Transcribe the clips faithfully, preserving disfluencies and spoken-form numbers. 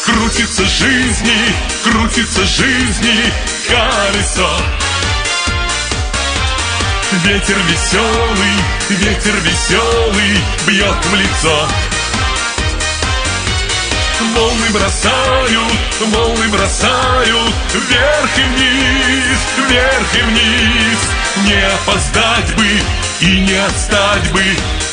крутится жизни, крутится жизни колесо. Ветер веселый, ветер веселый бьет в лицо. Волны бросают, волны бросают вверх и вниз, вверх и вниз. Не опоздать бы и не отстать бы,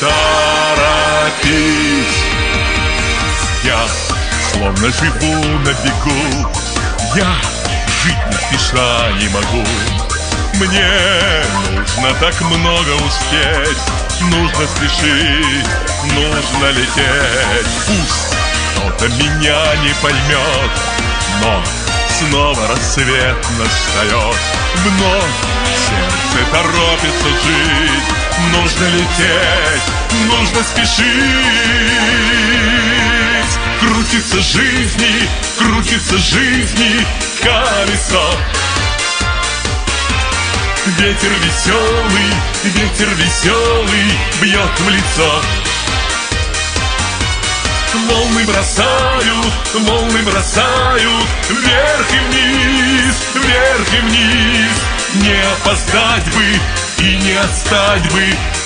торопись. Я словно живу на бегу, я жить не спеша не могу. Мне нужно так много успеть, нужно спешить, нужно лететь. Пусть кто-то меня не поймет, но снова рассвет настает. Вновь сердце торопится жить, нужно лететь, нужно спешить. Крутится жизни, крутится жизни колесо. Ветер веселый, ветер веселый бьет в лицо. Волны бросают, волны бросают вверх и вниз, вверх и вниз. Не опоздать бы и не отстать бы,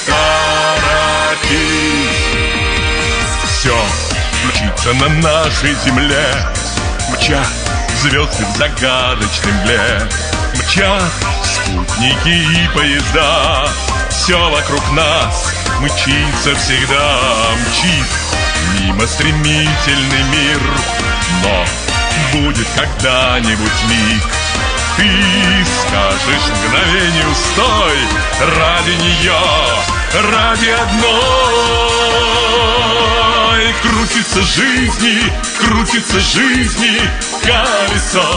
торопись. Все мчится на нашей земле, мчат звезды в загадочной мгле, мчат спутники и поезда. Все вокруг нас мчится всегда, мчит мимо стремительный мир. Но будет когда-нибудь миг, ты скажешь мгновению стой, ради нее, ради одной. Крутится жизни, крутится жизни колесо.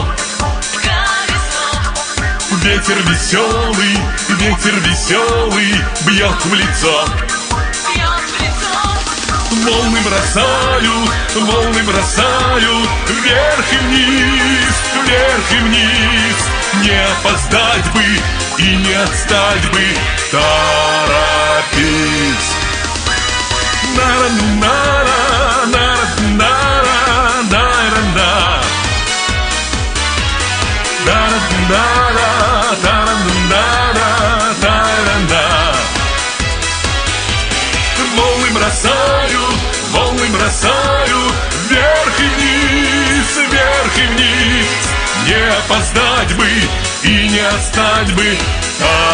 Ветер веселый, ветер веселый бьет в лицо. Волны бросают, волны бросают вверх и вниз, вверх и вниз. Не опоздать бы и не отстать бы, торопись. На-на-на-на-на-на-на-на-на. Волны бросают, волны бросают вверх и вниз, вверх и вниз. Не опоздать бы и не отстать бы.